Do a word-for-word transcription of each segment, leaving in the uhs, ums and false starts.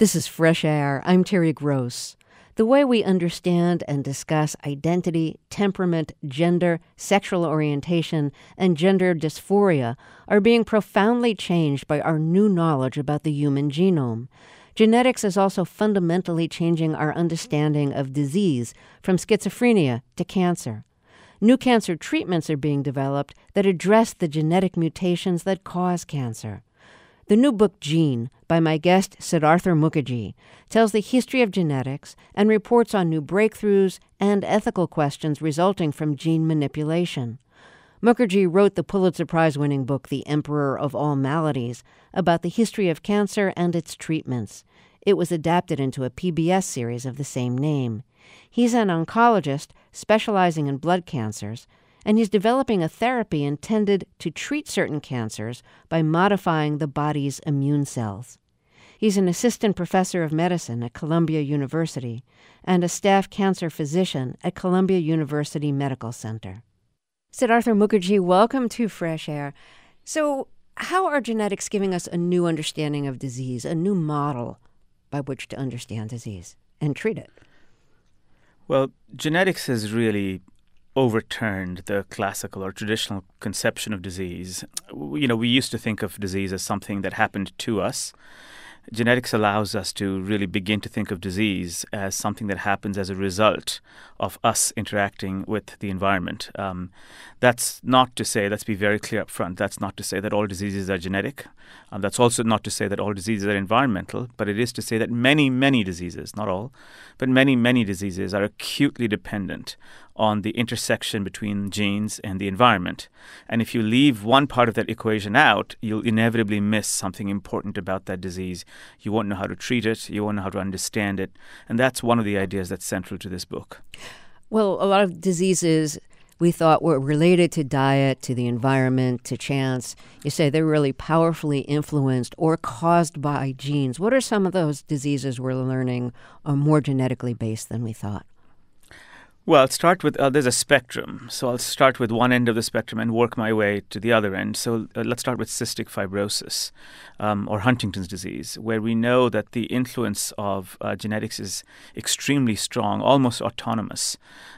This is Fresh Air. I'm Terry Gross. The way we understand and discuss identity, temperament, gender, sexual orientation, and gender dysphoria are being profoundly changed by our new knowledge about the human genome. Genetics is also fundamentally changing our understanding of disease, from schizophrenia to cancer. New cancer treatments are being developed that address the genetic mutations that cause cancer. The new book, Gene, by my guest Siddhartha Mukherjee, tells the history of genetics and reports on new breakthroughs and ethical questions resulting from gene manipulation. Mukherjee wrote the Pulitzer Prize-winning book, The Emperor of All Maladies, about the history of cancer and its treatments. It was adapted into a P B S series of the same name. He's an oncologist specializing in blood cancers, and he's developing a therapy intended to treat certain cancers by modifying the body's immune cells. He's an assistant professor of medicine at Columbia University and a staff cancer physician at Columbia University Medical Center. Siddhartha Mukherjee, welcome to Fresh Air. So, how are genetics giving us a new understanding of disease, a new model by which to understand disease and treat it? Well, genetics has really overturned the classical or traditional conception of disease. You know, we used to think of disease as something that happened to us. Genetics allows us to really begin to think of disease as something that happens as a result of us interacting with the environment. Um, that's not to say, let's be very clear up front, that's not to say that all diseases are genetic. Um, that's also not to say that all diseases are environmental, but it is to say that many, many diseases, not all, but many, many diseases are acutely dependent on the intersection between genes and the environment. And if you leave one part of that equation out, you'll inevitably miss something important about that disease. You won't know how to treat it. You won't know how to understand it. And that's one of the ideas that's central to this book. Well, a lot of diseases we thought were related to diet, to the environment, to chance. You say they're really powerfully influenced or caused by genes. What are some of those diseases we're learning are more genetically based than we thought? Well, I'll start with, uh, there's a spectrum. So I'll start with one end of the spectrum and work my way to the other end. So uh, let's start with cystic fibrosis um, or Huntington's disease, where we know that the influence of uh, genetics is extremely strong, almost autonomous.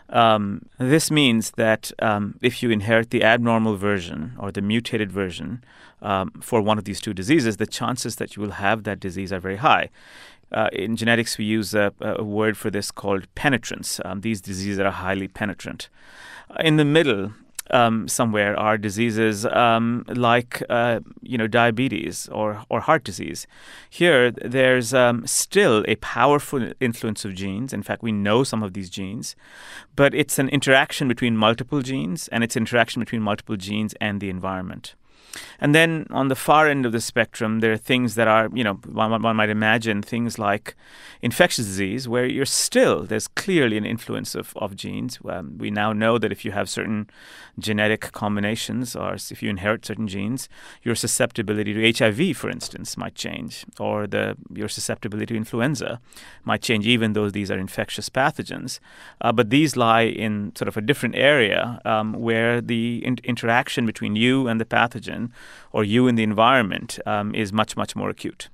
Um, this means that um, if you inherit the abnormal version or the mutated version um, for one of these two diseases, the chances that you will have that disease are very high. Uh, in genetics, we use a, a word for this called penetrance. Um, these diseases are highly penetrant. Uh, in the middle, um, somewhere, are diseases um, like, uh, you know, diabetes or, or heart disease. Here, there's um, still a powerful influence of genes. In fact, we know some of these genes. But it's an interaction between multiple genes, and it's interaction between multiple genes and the environment. And then on the far end of the spectrum, there are things that are, you know, one, one might imagine things like infectious disease, where you're still, there's clearly an influence of, of genes. Um, we now know that if you have certain genetic combinations or if you inherit certain genes, your susceptibility to H I V, for instance, might change, or the your susceptibility to influenza might change, even though these are infectious pathogens. Uh, but these lie in sort of a different area um, where the in- interaction between you and the pathogen or you in the environment um, is much, much more acute.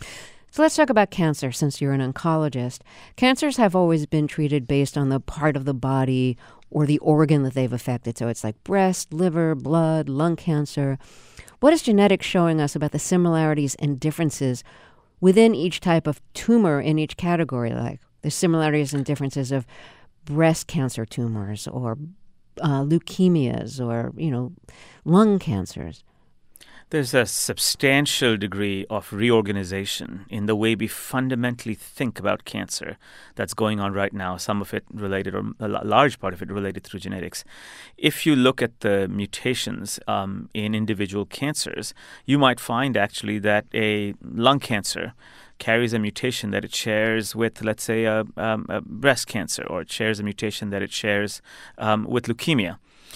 So let's talk about cancer, since you're an oncologist. Cancers have always been treated based on the part of the body or the organ that they've affected. So it's like breast, liver, blood, lung cancer. What is genetics showing us about the similarities and differences within each type of tumor in each category, like the similarities and differences of breast cancer tumors or uh, leukemias or, you know, lung cancers? There's a substantial degree of reorganization in the way we fundamentally think about cancer that's going on right now, some of it related, or a large part of it related through genetics. If you look at the mutations um, in individual cancers, you might find actually that a lung cancer carries a mutation that it shares with, let's say, a, um, a breast cancer, or it shares a mutation that it shares um, with leukemia.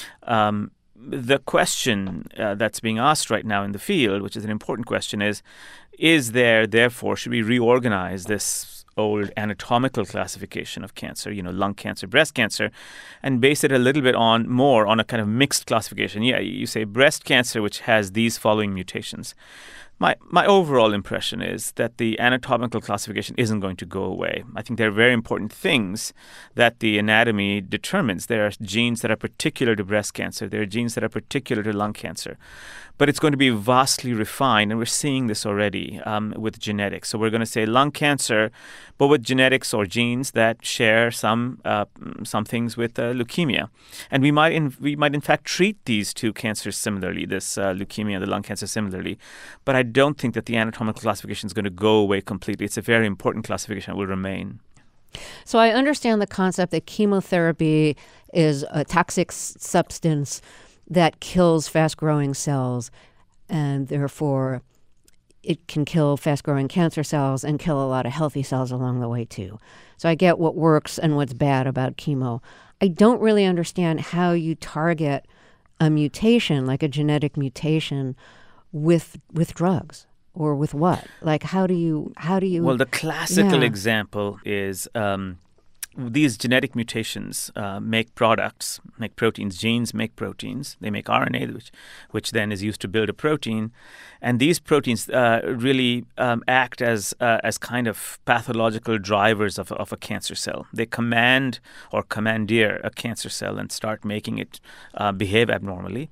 Um, The question uh, that's being asked right now in the field, which is an important question, is, is there, therefore, should we reorganize this old anatomical classification of cancer, you know, lung cancer, breast cancer, and base it a little bit on more on a kind of mixed classification? Yeah, you say breast cancer, which has these following mutations. My my overall impression is that the anatomical classification isn't going to go away. I think there are very important things that the anatomy determines. There are genes that are particular to breast cancer. There are genes that are particular to lung cancer. But it's going to be vastly refined, and we're seeing this already um, with genetics. So we're going to say lung cancer, but with genetics or genes that share some uh, some things with uh, leukemia, and we might in, we might in fact treat these two cancers similarly, this uh, leukemia and the lung cancer similarly. But I don't think that the anatomical classification is going to go away completely. It's a very important classification that will remain. So I understand the concept that chemotherapy is a toxic s- substance that kills fast-growing cells, and therefore it can kill fast-growing cancer cells and kill a lot of healthy cells along the way, too. So I get what works and what's bad about chemo. I don't really understand how you target a mutation, like a genetic mutation, with with drugs. Or with what? Like, how do you, how do you... Well, the classical yeah. example is... Um, These genetic mutations uh, make products, make proteins. Genes make proteins. They make R N A, which, which then is used to build a protein. And these proteins uh, really um, act as uh, as kind of pathological drivers of, of a cancer cell. They command or commandeer a cancer cell and start making it uh, behave abnormally.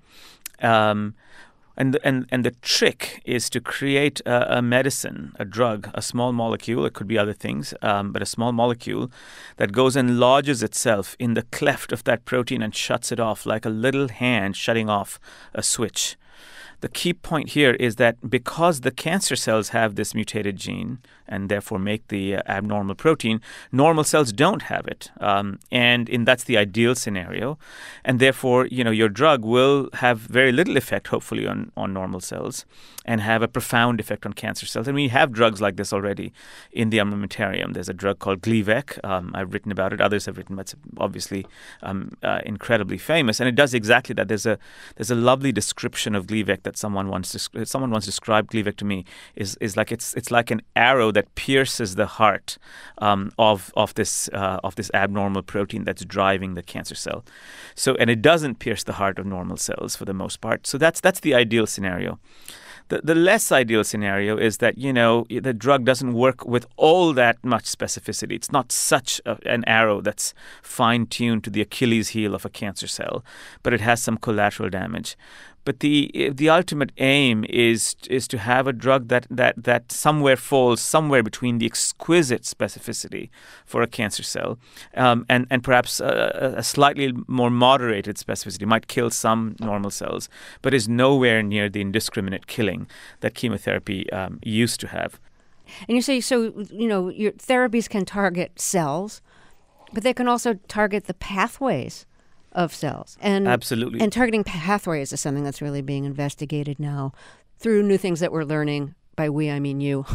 Um, And the, and and the trick is to create a, a medicine, a drug, a small molecule. It could be other things, um, but a small molecule that goes and lodges itself in the cleft of that protein and shuts it off like a little hand shutting off a switch. The key point here is that because the cancer cells have this mutated gene and therefore make the uh, abnormal protein, normal cells don't have it. Um, and in, that's the ideal scenario. And therefore, you know, your drug will have very little effect, hopefully, on, on normal cells and have a profound effect on cancer cells. And we have drugs like this already in the armamentarium. There's a drug called Gleevec. Um, I've written about it. Others have written, but it's obviously um, uh, incredibly famous. And it does exactly that. There's a there's a lovely description of Gleevec that someone once des- someone once described Gleevec to me is is like it's it's like an arrow that pierces the heart um, of of this uh, of this abnormal protein that's driving the cancer cell. So and it doesn't pierce the heart of normal cells for the most part. So that's that's the ideal scenario. The, the less ideal scenario is that, you know, the drug doesn't work with all that much specificity. It's not such a, an arrow that's fine-tuned to the Achilles heel of a cancer cell, but it has some collateral damage. But the the ultimate aim is is to have a drug that, that, that somewhere falls somewhere between the exquisite specificity for a cancer cell um, and, and perhaps a, a slightly more moderated specificity. Might kill some normal cells, but is nowhere near the indiscriminate killing that chemotherapy um, used to have. And you say, so, you know, your therapies can target cells, but they can also target the pathways of cells. And Absolutely. And targeting pathways is something that's really being investigated now through new things that we're learning. By we, I mean you,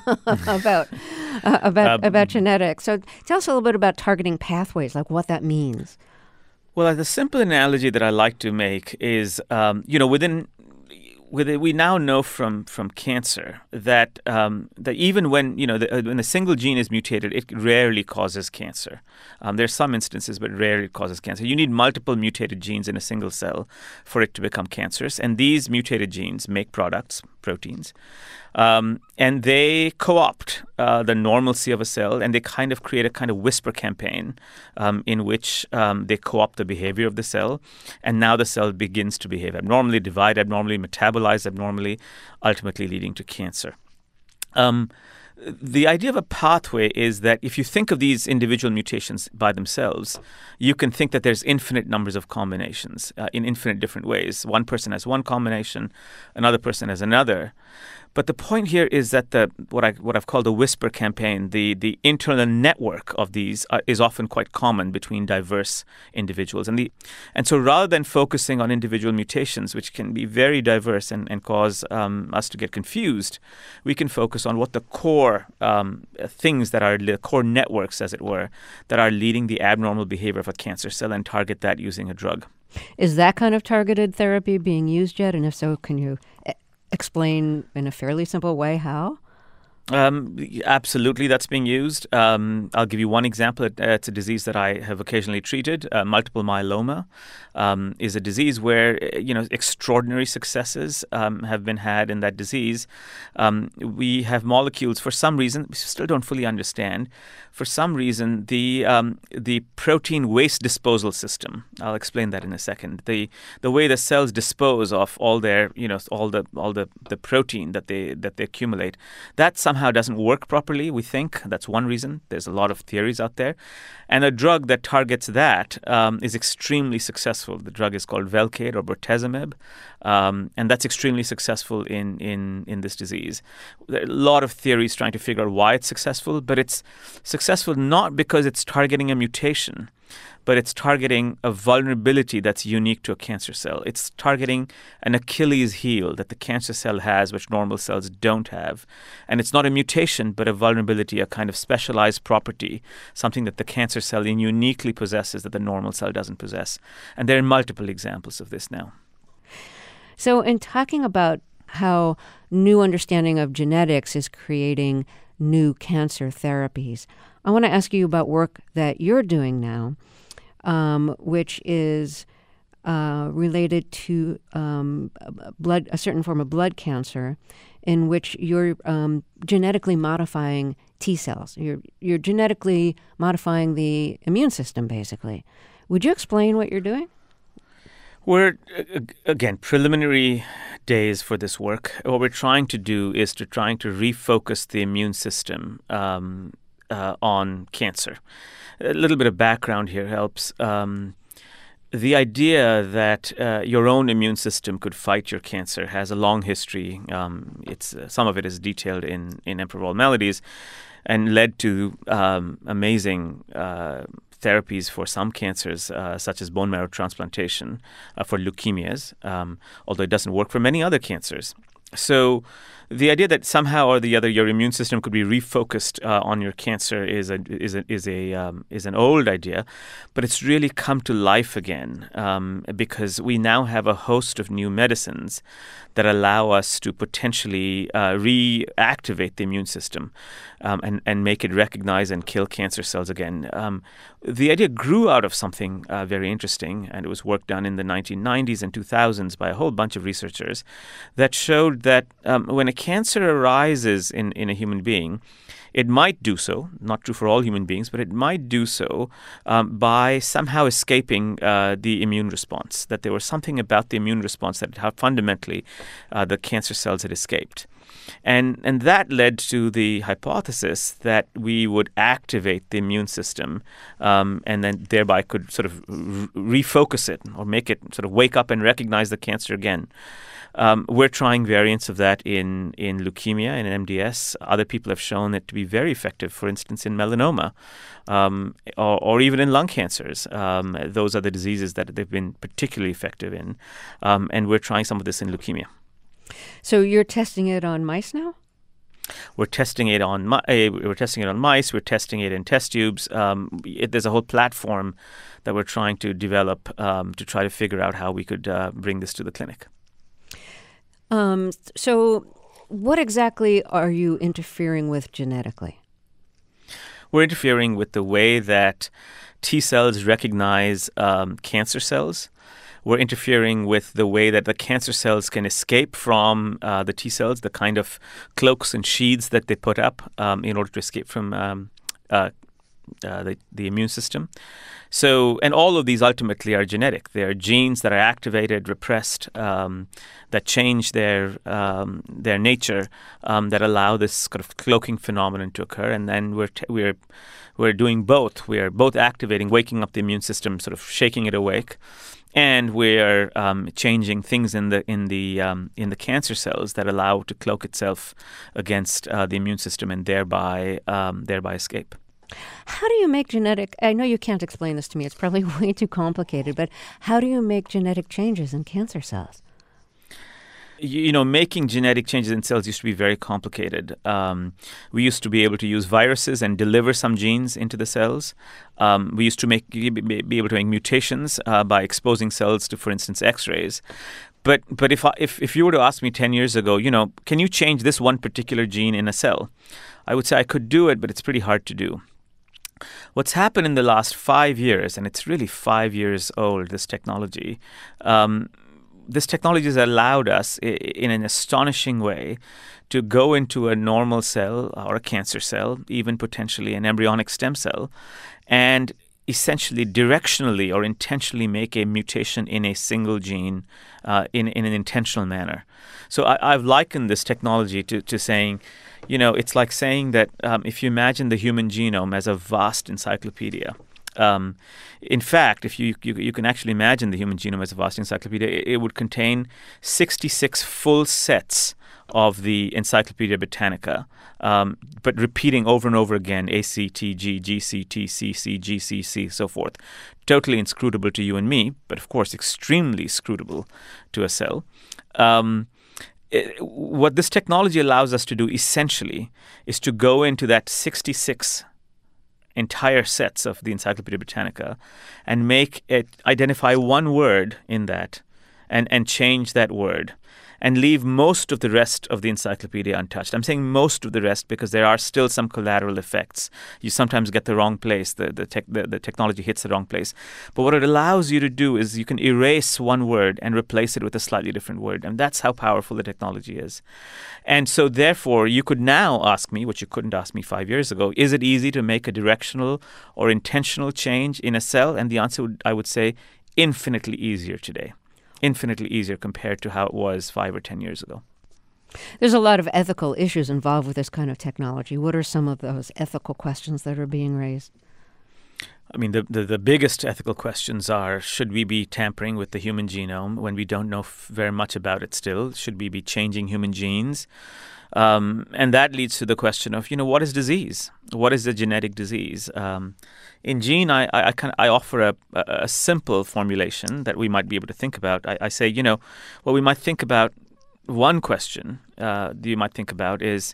about uh, about um, about genetics. So tell us a little bit about targeting pathways, like what that means. Well, the simple analogy that I like to make is, um, you know, within With it, we now know from, from cancer that um, that even when you know the, uh, when a single gene is mutated, it rarely causes cancer. Um, there are some instances, but rarely it causes cancer. You need multiple mutated genes in a single cell for it to become cancerous, and these mutated genes make products, proteins, um, and they co-opt uh, the normalcy of a cell, and they kind of create a kind of whisper campaign um, in which um, they co-opt the behavior of the cell, and now the cell begins to behave abnormally, divide abnormally, metabolize abnormally, ultimately leading to cancer. Um, the idea of a pathway is that if you think of these individual mutations by themselves, you can think that there's infinite numbers of combinations uh, in infinite different ways. One person has one combination, another person has another. But the point here is that the what I what I've called the whisper campaign, the the internal network of these uh, is often quite common between diverse individuals, and the and so rather than focusing on individual mutations, which can be very diverse and and cause um, us to get confused, we can focus on what the core um, things that are the core networks, as it were, that are leading the abnormal behavior of a cancer cell, and target that using a drug. Is that kind of targeted therapy being used yet? And if so, can you explain in a fairly simple way how? Um, absolutely, that's being used. Um, I'll give you one example. It, uh, it's a disease that I have occasionally treated. Uh, multiple myeloma um, is a disease where you know extraordinary successes um, have been had in that disease. Um, we have molecules for some reason we still don't fully understand. For some reason, the um, the protein waste disposal system. I'll explain that in a second. The the way the cells dispose of all their you know all the all the, the protein that they that they accumulate, that somehow Somehow doesn't work properly, we think. That's one reason. There's a lot of theories out there. And a drug that targets that um, is extremely successful. The drug is called Velcade or bortezomib, um, and that's extremely successful in, in, in this disease. There are a lot of theories trying to figure out why it's successful, but it's successful not because it's targeting a mutation, but it's targeting a vulnerability that's unique to a cancer cell. It's targeting an Achilles heel that the cancer cell has, which normal cells don't have. And it's not a mutation, but a vulnerability, a kind of specialized property, something that the cancer cell uniquely possesses that the normal cell doesn't possess. And there are multiple examples of this now. So in talking about how new understanding of genetics is creating new cancer therapies, I want to ask you about work that you're doing now, Um, which is uh, related to um, blood, a certain form of blood cancer, in which you're um, genetically modifying T cells. You're you're genetically modifying the immune system, basically. Would you explain what you're doing? We're, again, preliminary days for this work. What we're trying to do is to trying to refocus the immune system um, uh, on cancer. A little bit of background here helps. Um, the idea that uh, your own immune system could fight your cancer has a long history. Um, it's uh, some of it is detailed in, in Emperor of All Maladies and led to um, amazing uh, therapies for some cancers, uh, such as bone marrow transplantation uh, for leukemias, um, although it doesn't work for many other cancers. So the idea that somehow or the other your immune system could be refocused uh, on your cancer is a is a is a um, is an old idea, but it's really come to life again um, because we now have a host of new medicines that allow us to potentially uh, reactivate the immune system um, and and make it recognize and kill cancer cells again. Um, the idea grew out of something uh, very interesting, and it was work done in the nineteen nineties and two thousands by a whole bunch of researchers that showed that um, when a cancer arises in, in a human being, it might do so, not true for all human beings, but it might do so um, by somehow escaping uh, the immune response, that there was something about the immune response that how fundamentally uh, the cancer cells had escaped. And and that led to the hypothesis that we would activate the immune system um, and then thereby could sort of re- refocus it or make it sort of wake up and recognize the cancer again. Um, we're trying variants of that in, in leukemia and in M D S. Other people have shown it to be very effective, for instance, in melanoma um, or, or even in lung cancers. Um, those are the diseases that they've been particularly effective in. Um, and we're trying some of this in leukemia. So you're testing it on mice now? We're testing it on mi- we're testing it on mice. We're testing it in test tubes. Um, it, there's a whole platform that we're trying to develop um, to try to figure out how we could uh, bring this to the clinic. Um, so what exactly are you interfering with genetically? We're interfering with the way that T cells recognize um, cancer cells. We're interfering with the way that the cancer cells can escape from uh, the T cells, the kind of cloaks and sheaths that they put up um, in order to escape from um, uh, uh, the, the immune system. So, and all of these ultimately are genetic. They are genes that are activated, repressed, um, that change their um, their nature, um, that allow this kind of cloaking phenomenon to occur. And then we're t- we're we're doing both. We are both activating, waking up the immune system, sort of shaking it awake, and we're um, changing things in the in the um, in the cancer cells that allow it to cloak itself against uh, the immune system and thereby um, thereby escape. How do you make genetic, I know you can't explain this to me, it's probably way too complicated, but how do you make genetic changes in cancer cells? You, you know, making genetic changes in cells used to be very complicated. Um, we used to be able to use viruses and deliver some genes into the cells. Um, we used to make be able to make mutations uh, by exposing cells to, for instance, X-rays. But but if, I, if if you were to ask me ten years ago, you know, can you change this one particular gene in a cell? I would say I could do it, but it's pretty hard to do. What's happened in the last five years, and it's really five years old, this technology, um, this technology has allowed us in an astonishing way to go into a normal cell or a cancer cell, even potentially an embryonic stem cell, and essentially directionally or intentionally make a mutation in a single gene uh, in, in an intentional manner. So I, I've likened this technology to, to saying, you know, it's like saying that um, if you imagine the human genome as a vast encyclopedia, Um, in fact, if you, you you can actually imagine the human genome as a vast encyclopedia, it, it would contain sixty-six full sets of the Encyclopedia Britannica, um, but repeating over and over again, A C T G, G C T, C C, G C C, so forth. Totally inscrutable to you and me, but of course extremely scrutable to a cell. Um, it, what this technology allows us to do essentially is to go into that sixty-six entire sets of the Encyclopedia Britannica and make it identify one word in that and, and change that word and leave most of the rest of the encyclopedia untouched. I'm saying most of the rest because there are still some collateral effects. You sometimes get the wrong place. The the, tech, the the technology hits the wrong place. But what it allows you to do is you can erase one word and replace it with a slightly different word. And that's how powerful the technology is. And so therefore, you could now ask me, which you couldn't ask me five years ago, is it easy to make a directional or intentional change in a cell? And the answer, would, I would say, infinitely easier today. Infinitely easier compared to how it was five or ten years ago. There's a lot of ethical issues involved with this kind of technology. What are some of those ethical questions that are being raised? I mean, the, the, the biggest ethical questions are, should we be tampering with the human genome when we don't know f- very much about it still? Should we be changing human genes? Um, and that leads to the question of, you know, what is disease? What is a genetic disease? Um, in Gene, I I, I, kind of, I offer a, a simple formulation that we might be able to think about. I, I say, you know, well, we might think about one question uh, that you might think about is,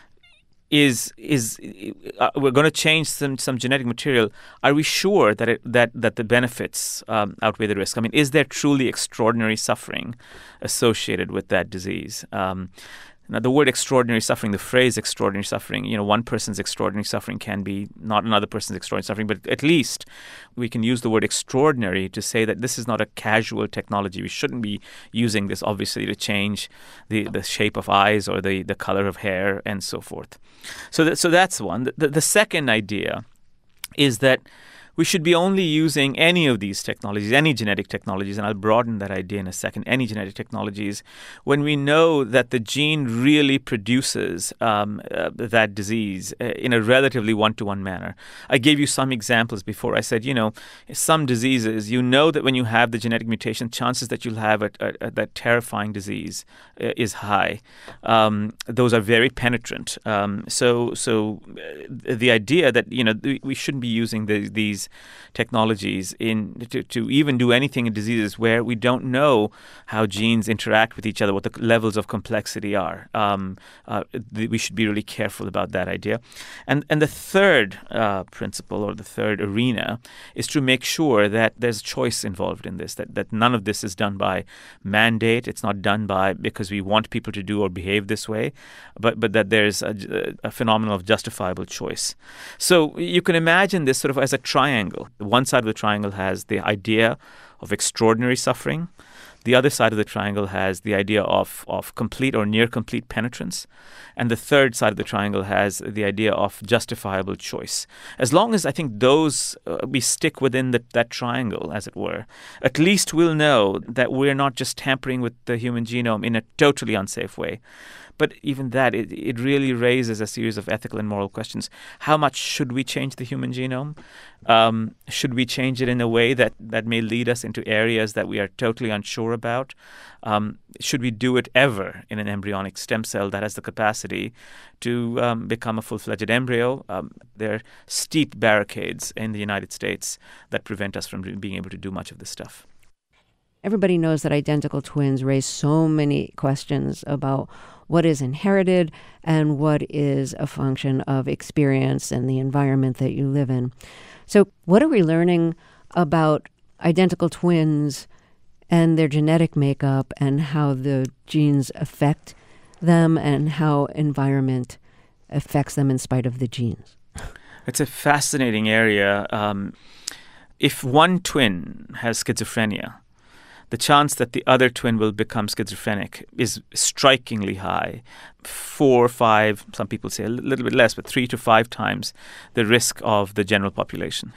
is is uh, we're going to change some, some genetic material. Are we sure that it, that that the benefits um, outweigh the risk? I mean, is there truly extraordinary suffering associated with that disease? Um, Now, the word extraordinary suffering, the phrase extraordinary suffering, you know, one person's extraordinary suffering can be not another person's extraordinary suffering, but at least we can use the word extraordinary to say that this is not a casual technology. We shouldn't be using this, obviously, to change the, the shape of eyes or the, the color of hair and so forth. So, that, so that's one. The, the second idea is that we should be only using any of these technologies, any genetic technologies, and I'll broaden that idea in a second, any genetic technologies, when we know that the gene really produces um, uh, that disease uh, in a relatively one-to-one manner. I gave you some examples before. I said, you know, some diseases, you know that when you have the genetic mutation, chances that you'll have a, a, a, that terrifying disease uh, is high. Um, those are very penetrant. Um, so so uh, the idea that, you know, th- we shouldn't be using the, these technologies in to, to even do anything in diseases where we don't know how genes interact with each other, what the levels of complexity are. Um, uh, th- we should be really careful about that idea. And and the third uh, principle or the third arena is to make sure that there's choice involved in this, that, that none of this is done by mandate. It's not done by because we want people to do or behave this way, but, but that there's a, a phenomenon of justifiable choice. So you can imagine this sort of as a triangle. One side of the triangle has the idea of extraordinary suffering. The other side of the triangle has the idea of, of complete or near complete penetrance. And the third side of the triangle has the idea of justifiable choice. As long as I think those, uh, we stick within the, that triangle, as it were, at least we'll know that we're not just tampering with the human genome in a totally unsafe way. But even that, it, it really raises a series of ethical and moral questions. How much should we change the human genome? Um, should we change it in a way that, that may lead us into areas that we are totally unsure about? Um, should we do it ever in an embryonic stem cell that has the capacity to um, become a full-fledged embryo? Um, there are steep barricades in the United States that prevent us from being able to do much of this stuff. Everybody knows that identical twins raise so many questions about what is inherited and what is a function of experience and the environment that you live in. So what are we learning about identical twins and their genetic makeup and how the genes affect them and how environment affects them in spite of the genes? It's a fascinating area. Um, if one twin has schizophrenia, the chance that the other twin will become schizophrenic is strikingly high. Four, five, some people say a little bit less, but three to five times the risk of the general population.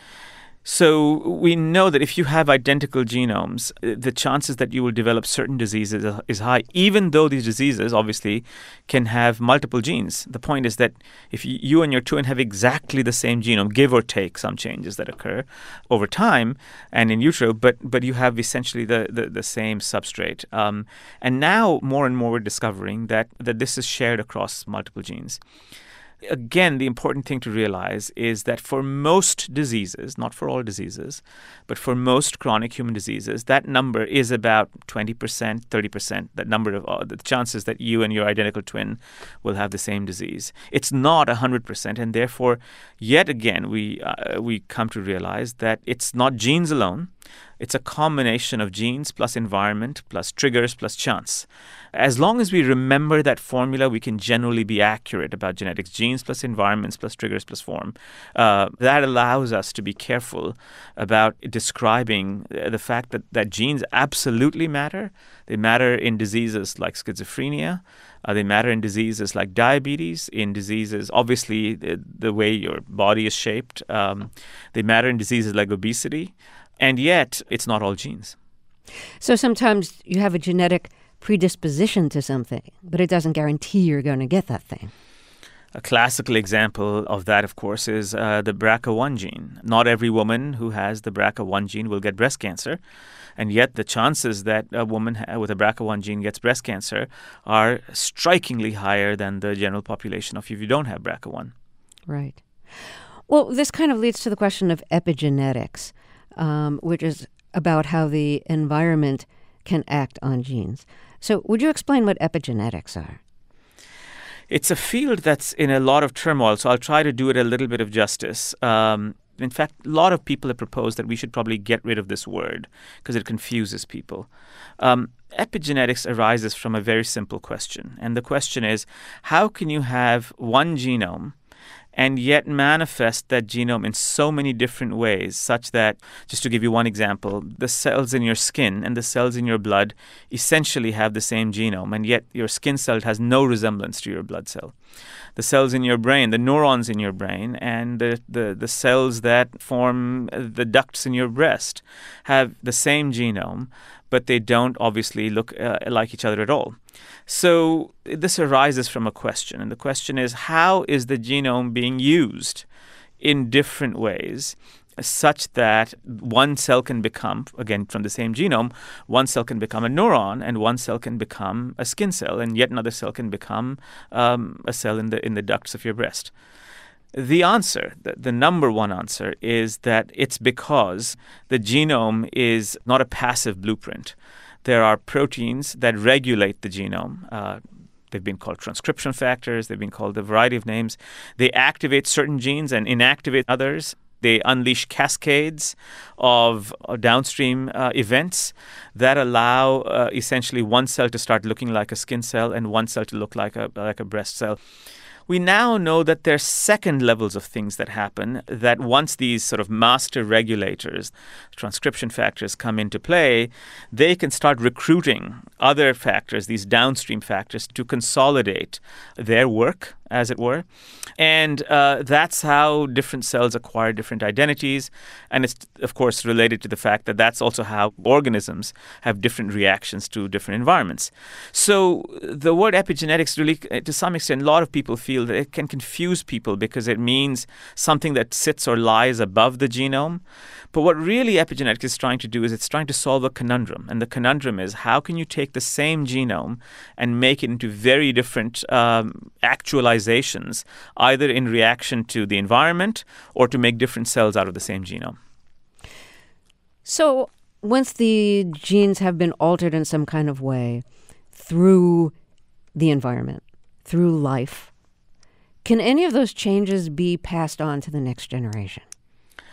So we know that if you have identical genomes, the chances that you will develop certain diseases is high, even though these diseases obviously can have multiple genes. The point is that if you and your twin have exactly the same genome, give or take some changes that occur over time and in utero, but but you have essentially the, the, the same substrate. Um, and now more and more we're discovering that, that this is shared across multiple genes. Again, the important thing to realize is that for most diseases, not for all diseases, but for most chronic human diseases, that number is about twenty percent, thirty percent, that number of uh, the chances that you and your identical twin will have the same disease. It's not one hundred percent, and therefore, yet again, we uh, we come to realize that it's not genes alone. It's a combination of genes plus environment plus triggers plus chance. As long as we remember that formula, we can generally be accurate about genetics. Genes plus environments plus triggers plus form. Uh, that allows us to be careful about describing the fact that, that genes absolutely matter. They matter in diseases like schizophrenia. Uh, they matter in diseases like diabetes, in diseases, obviously, the, the way your body is shaped. Um, they matter in diseases like obesity. And yet, it's not all genes. So sometimes you have a genetic predisposition to something, but it doesn't guarantee you're going to get that thing. A classical example of that, of course, is uh, the B R C A one gene. Not every woman who has the B R C A one gene will get breast cancer. And yet the chances that a woman ha- with a B R C A one gene gets breast cancer are strikingly higher than the general population of if you don't have B R C A one. Right. Well, this kind of leads to the question of epigenetics, um, which is about how the environment can act on genes. So would you explain what epigenetics are? It's a field that's in a lot of turmoil, so I'll try to do it a little bit of justice. Um, in fact, a lot of people have proposed that we should probably get rid of this word because it confuses people. Um, epigenetics arises from a very simple question, and the question is, how can you have one genome and yet manifest that genome in so many different ways, such that, just to give you one example, the cells in your skin and the cells in your blood essentially have the same genome, and yet your skin cell has no resemblance to your blood cell. The cells in your brain, the neurons in your brain, and the, the, the cells that form the ducts in your breast have the same genome, but they don't obviously look uh, like each other at all. So this arises from a question, and the question is, how is the genome being used in different ways such that one cell can become, again, from the same genome, one cell can become a neuron, and one cell can become a skin cell, and yet another cell can become um, a cell in the in the ducts of your breast? The answer, the, the number one answer, is that it's because the genome is not a passive blueprint. There are proteins that regulate the genome. Uh, they've been called transcription factors. They've been called a variety of names. They activate certain genes and inactivate others. They unleash cascades of uh, downstream uh, events that allow uh, essentially one cell to start looking like a skin cell and one cell to look like a like a breast cell. We now know that there's second levels of things that happen, that once these sort of master regulators, transcription factors, come into play, they can start recruiting other factors, these downstream factors, to consolidate their work, as it were. And uh, that's how different cells acquire different identities. And it's, of course, related to the fact that that's also how organisms have different reactions to different environments. So the word epigenetics really, to some extent, a lot of people feel that it can confuse people because it means something that sits or lies above the genome. But what really epigenetics is trying to do is it's trying to solve a conundrum. And the conundrum is, how can you take the same genome and make it into very different um, actualizations, either in reaction to the environment or to make different cells out of the same genome? So once the genes have been altered in some kind of way through the environment, through life, can any of those changes be passed on to the next generation?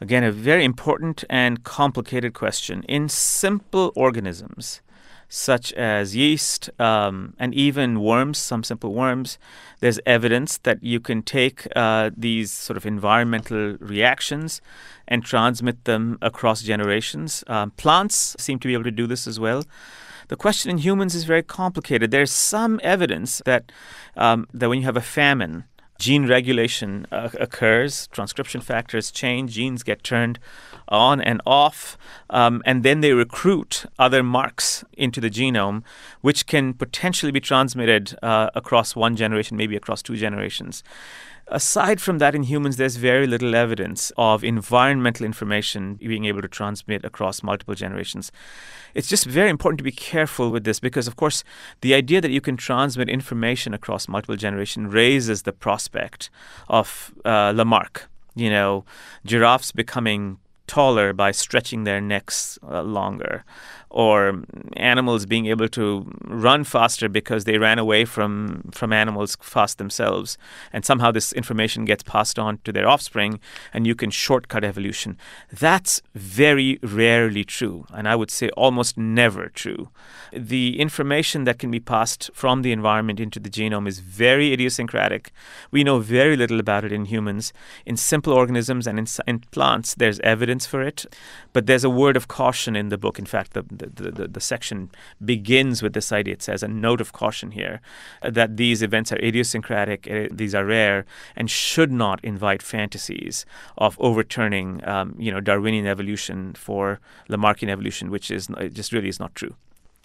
Again, a very important and complicated question. In simple organisms, such as yeast um, and even worms, some simple worms, there's evidence that you can take uh, these sort of environmental reactions and transmit them across generations. Um, plants seem to be able to do this as well. The question in humans is very complicated. There's some evidence that um, that when you have a famine, gene regulation uh, occurs, transcription factors change, genes get turned on and off, um, and then they recruit other marks into the genome, which can potentially be transmitted uh, across one generation, maybe across two generations. Aside from that, in humans, there's very little evidence of environmental information being able to transmit across multiple generations. It's just very important to be careful with this because, of course, the idea that you can transmit information across multiple generations raises the prospect of uh, Lamarck, you know, giraffes becoming taller by stretching their necks uh, longer, or animals being able to run faster because they ran away from, from animals fast themselves. And somehow this information gets passed on to their offspring and you can shortcut evolution. That's very rarely true, and I would say almost never true. The information that can be passed from the environment into the genome is very idiosyncratic. We know very little about it in humans. In simple organisms and in, in plants, there's evidence for it, but there's a word of caution in the book. In fact, the The, the, the section begins with this idea. It says a note of caution here uh, that these events are idiosyncratic, uh, these are rare, and should not invite fantasies of overturning, um, you know, Darwinian evolution for Lamarckian evolution, which is it just really is not true.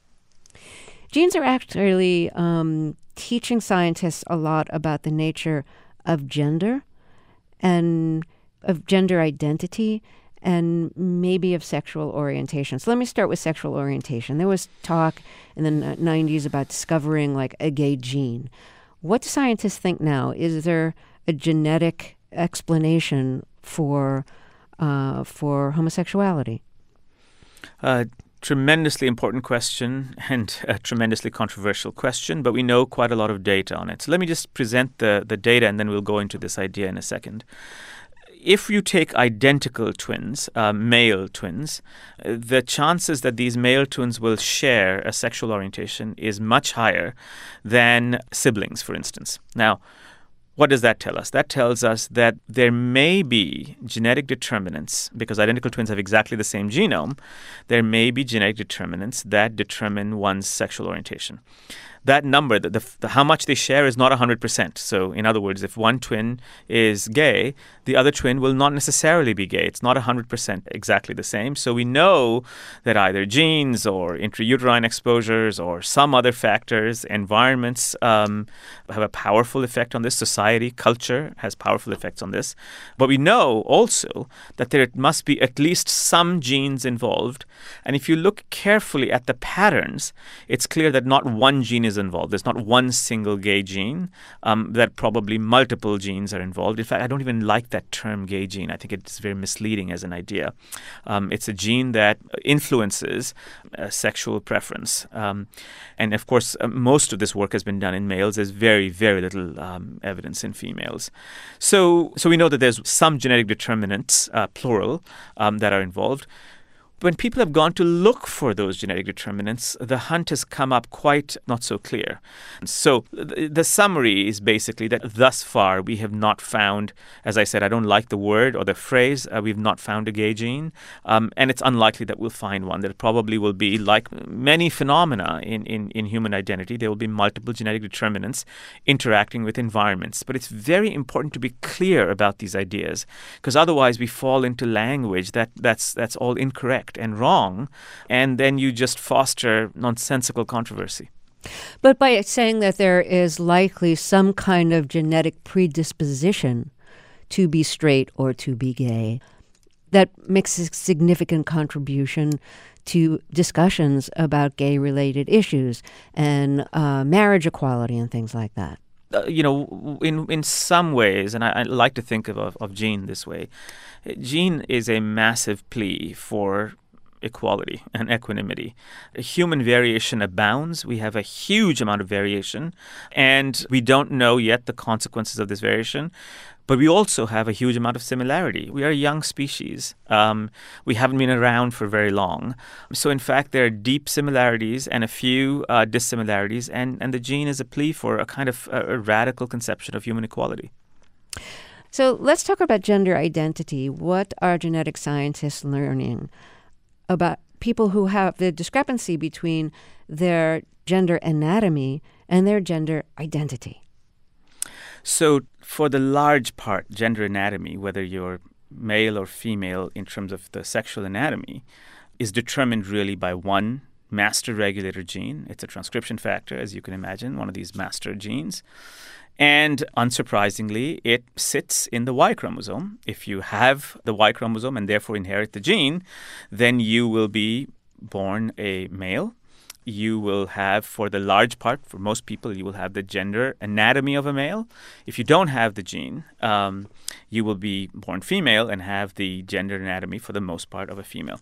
Genes are actually um, teaching scientists a lot about the nature of gender and of gender identity, and maybe of sexual orientation. So let me start with sexual orientation. There was talk in the nineties about discovering like a gay gene. What do scientists think now? Is there a genetic explanation for uh, for homosexuality? Uh, tremendously important question and a tremendously controversial question, but we know quite a lot of data on it. So let me just present the, the data and then we'll go into this idea in a second. If you take identical twins, uh, male twins, the chances that these male twins will share a sexual orientation is much higher than siblings, for instance. Now, what does that tell us? That tells us that there may be genetic determinants, because identical twins have exactly the same genome, there may be genetic determinants that determine one's sexual orientation. That number, the, the, the how much they share is not one hundred percent. So in other words, if one twin is gay, the other twin will not necessarily be gay. It's not one hundred percent exactly the same. So we know that either genes or intrauterine exposures or some other factors, environments um, have a powerful effect on this. Society, culture has powerful effects on this. But we know also that there must be at least some genes involved. And if you look carefully at the patterns, it's clear that not one gene is involved. There's not one single gay gene, um, that probably multiple genes are involved. In fact, I don't even like that term gay gene. I think it's very misleading as an idea. Um, it's a gene that influences uh, sexual preference. Um, and of course, uh, most of this work has been done in males. There's very, very little um, evidence in females. So, so we know that there's some genetic determinants, uh, plural, um, that are involved. When people have gone to look for those genetic determinants, the hunt has come up quite not so clear. So th- the summary is basically that thus far we have not found, as I said, I don't like the word or the phrase, uh, we've not found a gay gene, um, and it's unlikely that we'll find one. There probably will be, like many phenomena in, in, in human identity, there will be multiple genetic determinants interacting with environments. But it's very important to be clear about these ideas, because otherwise we fall into language that that's that's all incorrect and wrong, and then you just foster nonsensical controversy. But by saying that there is likely some kind of genetic predisposition to be straight or to be gay, that makes a significant contribution to discussions about gay-related issues and uh, marriage equality and things like that. Uh, you know, in in some ways, and I, I like to think of, of, of Gene this way, Gene is a massive plea for equality and equanimity. Human variation abounds. We have a huge amount of variation, and we don't know yet the consequences of this variation. But we also have a huge amount of similarity. We are a young species. Um, we haven't been around for very long. So, in fact, there are deep similarities and a few uh, dissimilarities, and, and the gene is a plea for a kind of a, a radical conception of human equality. So let's talk about gender identity. What are genetic scientists learning about people who have the discrepancy between their gender anatomy and their gender identity? So for the large part, gender anatomy, whether you're male or female in terms of the sexual anatomy, is determined really by one master regulator gene. It's a transcription factor, as you can imagine, one of these master genes. And unsurprisingly, it sits in the Y chromosome. If you have the Y chromosome and therefore inherit the gene, then you will be born a male. You will have, for the large part, for most people, you will have the gender anatomy of a male. If you don't have the gene, um, you will be born female and have the gender anatomy, for the most part, of a female.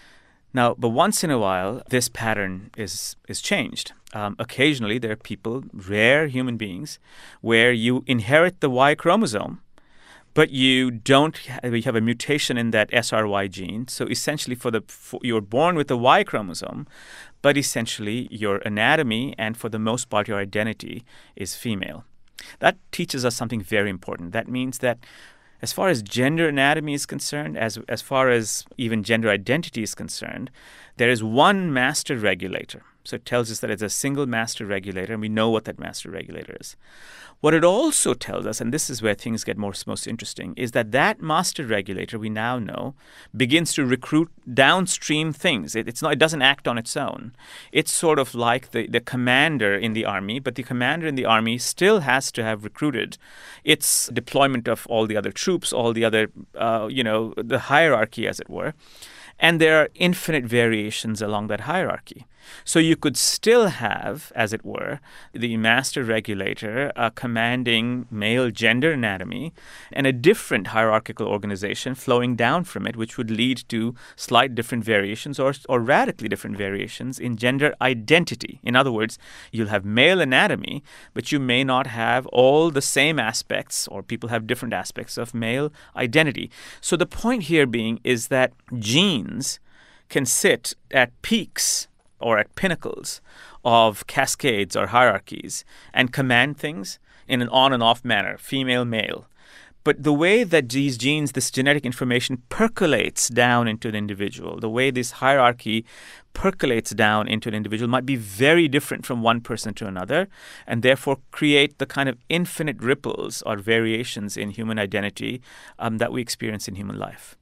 Now, but once in a while, this pattern is is changed. Um, occasionally, there are people, rare human beings, where you inherit the Y chromosome, but you don't. You have a mutation in that S R Y gene. So essentially, for the for, you're born with the Y chromosome, but essentially your anatomy and for the most part your identity is female. That teaches us something very important. That means that as far as gender anatomy is concerned, as as far as even gender identity is concerned, there is one master regulator. So it tells us that it's a single master regulator, and we know what that master regulator is. What it also tells us, and this is where things get most, most interesting, is that that master regulator, we now know, begins to recruit downstream things. It, it's not, it doesn't act on its own. It's sort of like the, the commander in the army, but the commander in the army still has to have recruited its deployment of all the other troops, all the other, uh, you know, the hierarchy, as it were. And there are infinite variations along that hierarchy. So you could still have, as it were, the master regulator uh, commanding male gender anatomy and a different hierarchical organization flowing down from it, which would lead to slight different variations or, or radically different variations in gender identity. In other words, you'll have male anatomy, but you may not have all the same aspects, or people have different aspects of male identity. So the point here being is that genes can sit at peaks or at pinnacles of cascades or hierarchies and command things in an on and off manner, female, male. But the way that these genes, this genetic information percolates down into an individual, the way this hierarchy percolates down into an individual might be very different from one person to another, and therefore create the kind of infinite ripples or variations in human identity um, that we experience in human life.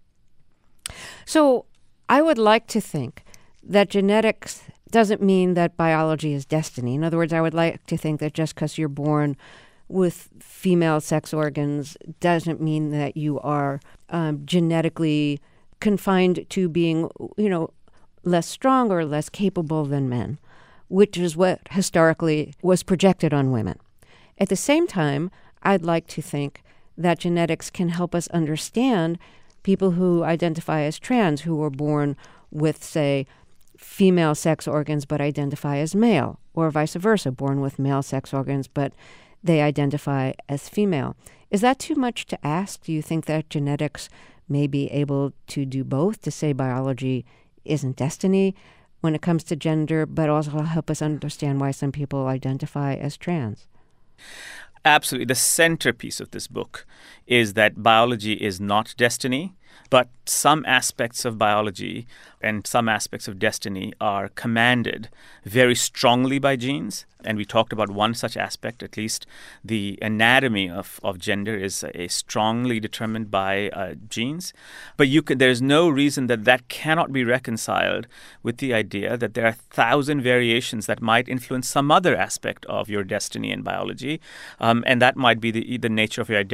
So I would like to think that genetics doesn't mean that biology is destiny. In other words, I would like to think that just because you're born with female sex organs doesn't mean that you are um, genetically confined to being, you know, less strong or less capable than men, which is what historically was projected on women. At the same time, I'd like to think that genetics can help us understand people who identify as trans, who were born with, say, female sex organs but identify as male, or vice versa, born with male sex organs but they identify as female. Is that too much to ask? Do you think that genetics may be able to do both, to say biology isn't destiny when it comes to gender, but also help us understand why some people identify as trans? Absolutely. The centerpiece of this book is that biology is not destiny, but some aspects of biology and some aspects of destiny are commanded very strongly by genes. And we talked about one such aspect, at least the anatomy of, of gender is a strongly determined by uh, genes. But you could, there's no reason that that cannot be reconciled with the idea that there are a thousand variations that might influence some other aspect of your destiny in biology. Um, and that might be the, the nature of your identity.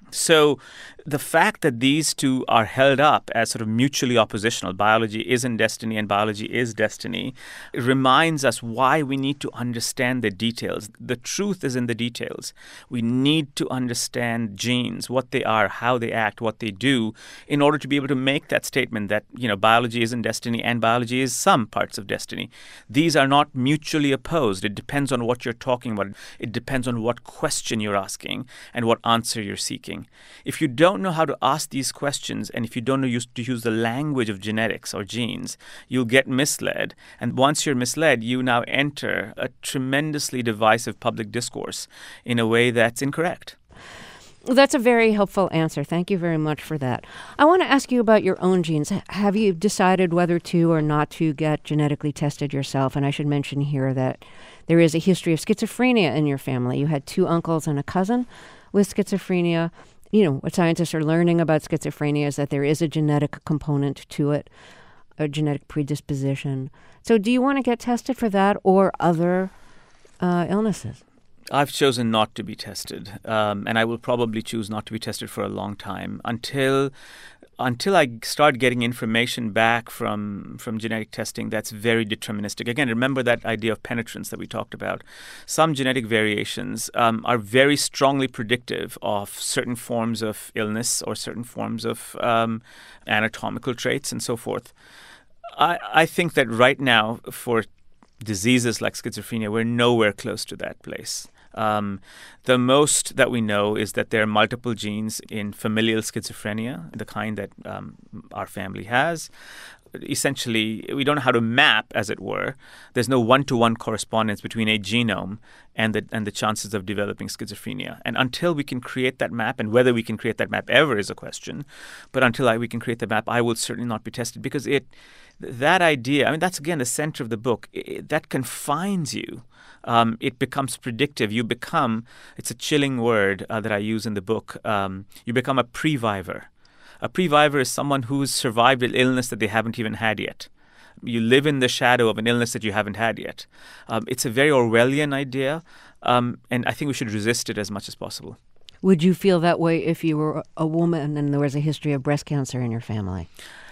So the fact that these two are held up as sort of mutually oppositional, biology isn't destiny and biology is destiny, reminds us why we need to understand the details. The truth is in the details. We need to understand genes, what they are, how they act, what they do, in order to be able to make that statement that, you know, biology isn't destiny and biology is some parts of destiny. These are not mutually opposed. It depends on what you're talking about. It depends on what question you're asking and what answer you're seeking. If you don't know how to ask these questions, and if you don't know use, to use the language of genetics or genes, you'll get misled. And once you're misled, you now enter a tremendously divisive public discourse in a way that's incorrect. That's a very helpful answer. Thank you very much for that. I want to ask you about your own genes. Have you decided whether to or not to get genetically tested yourself? And I should mention here that there is a history of schizophrenia in your family. You had two uncles and a cousin with schizophrenia. You know, what scientists are learning about schizophrenia is that there is a genetic component to it, a genetic predisposition. So do you want to get tested for that or other uh, illnesses? I've chosen not to be tested, um, and I will probably choose not to be tested for a long time until until I start getting information back from, from genetic testing that's very deterministic. Again, remember that idea of penetrance that we talked about. Some genetic variations um, are very strongly predictive of certain forms of illness or certain forms of um, anatomical traits and so forth. I, I think that right now, for diseases like schizophrenia, we're nowhere close to that place. Um, the most that we know is that there are multiple genes in familial schizophrenia, the kind that um, our family has. Essentially, we don't know how to map, as it were. There's no one-to-one correspondence between a genome and the and the chances of developing schizophrenia. And until we can create that map, and whether we can create that map ever is a question, but until I, we can create the map, I will certainly not be tested, because it that idea, I mean, that's, again, the center of the book. It, that confines you. Um, it becomes predictive. You become, it's a chilling word uh, that I use in the book, um, you become a previvor. A previvor is someone who's survived an illness that they haven't even had yet. You live in the shadow of an illness that you haven't had yet. Um, it's a very Orwellian idea, um, and I think we should resist it as much as possible. Would you feel that way if you were a woman and there was a history of breast cancer in your family?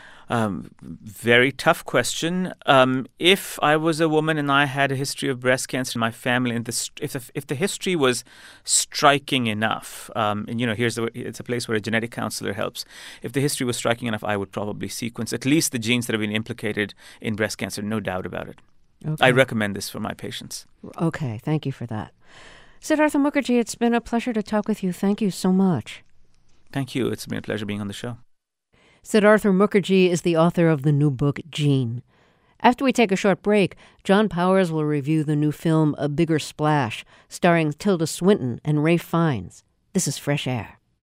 Um, very tough question. Um, if I was a woman and I had a history of breast cancer in my family, and the, if the, if the history was striking enough, um, and you know, here's the, it's a place where a genetic counselor helps. If the history was striking enough, I would probably sequence at least the genes that have been implicated in breast cancer. No doubt about it. Okay. I recommend this for my patients. Okay, thank you for that. Siddhartha Mukherjee, it's been a pleasure to talk with you. Thank you so much. Thank you. It's been a pleasure being on the show. Siddhartha Mukherjee is the author of the new book, Gene. After we take a short break, John Powers will review the new film A Bigger Splash, starring Tilda Swinton and Ralph Fiennes. This is Fresh Air.